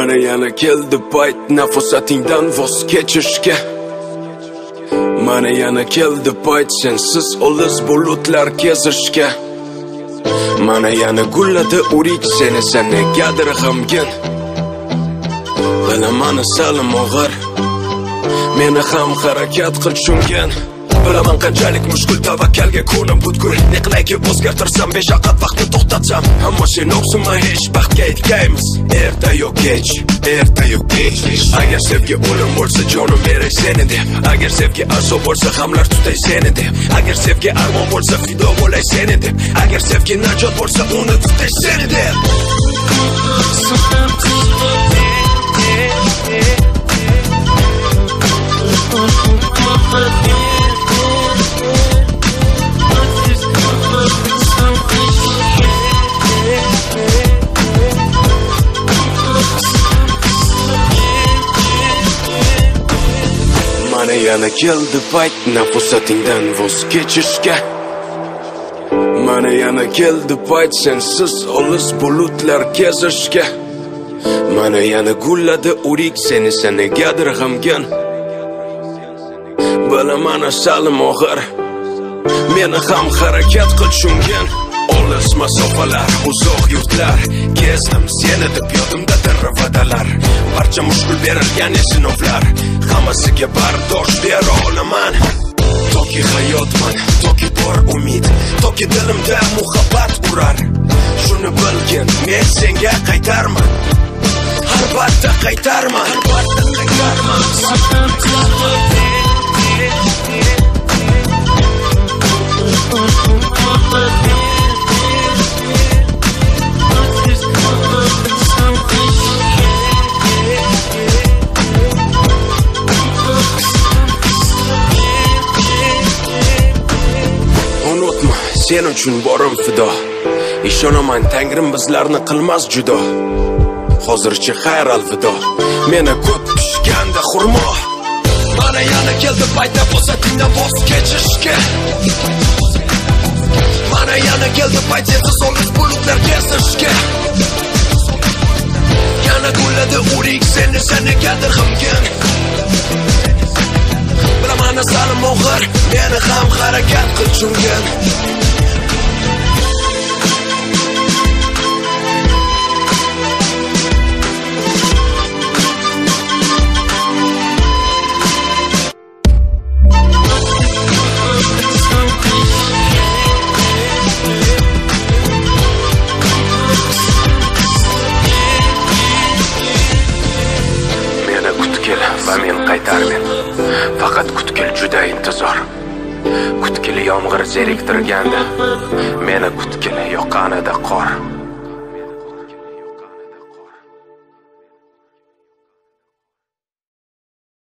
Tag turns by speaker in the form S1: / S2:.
S1: Mana yana keldi payt nafosatingdan voz kechishga. Mana yana keldi payt sensiz olis bulutlar kezishga. Mana yana gulladi urik seni negadir g'amgin. Bilaman salim og'ir, meni ham harakat qil tushungan. Bilaman qanchalik mushkul tavakkalga ko'nim butkul. Ne qilayki o'zgartirsam beshaqat vaqtni to'xtatsam, ammo sen o'qsinma hech baxtga yetgaymiz. Erta yo kech, erta yo kech. Agar sevgi o'lim bo'lsa jonim beray seni deb. Agar sevgi azob bo'lsa hamlar tutay seni deb. Agar sevgi armon bo'lsa fido bo'lay seni deb. Agar sevgi najot bo'lsa uni tutay seni deb. Mana yana keldi payt nafosatingdan voz kechishga. Mana yana keldi payt sensiz olis bulutlar kezishga. Mana yana gulladi urik seni negadir g'amgin. Bilaman salim og'ir, meni ham harakat qil tushungan. Olis masofalar, uzoq yurtlar kezdim seni deb yodimda va'dalar. Barcha mushkul berilgan sinovlar, hammasiga bardosh bera olaman. Toki hayotman, toki bor umid, toki dilimda muhabbat urar. Shuni bilgin, men senga qaytarman. Albatta qaytarman, albatta qaytarman. Unutma, sen uchun borim fido. Ishonaman Tangrim bizlarni qilmas judo. Hozircha xayr alvido. Meni kut pishganda xurmo. Mana yana keldi payt nafosatingdan voz kechishga. Mana yana keldi payt sensiz olis bulutlar kezishga. Yana gulladi urik seni negadir g'amgin. Bilaman salim og'ir, meni ham harakat qil tushungan. Va men qaytarmen. Faqat kutkil juda intizor. Kutkil yomg'ir zeriktirganda, meni kutkil yoqqanida qor.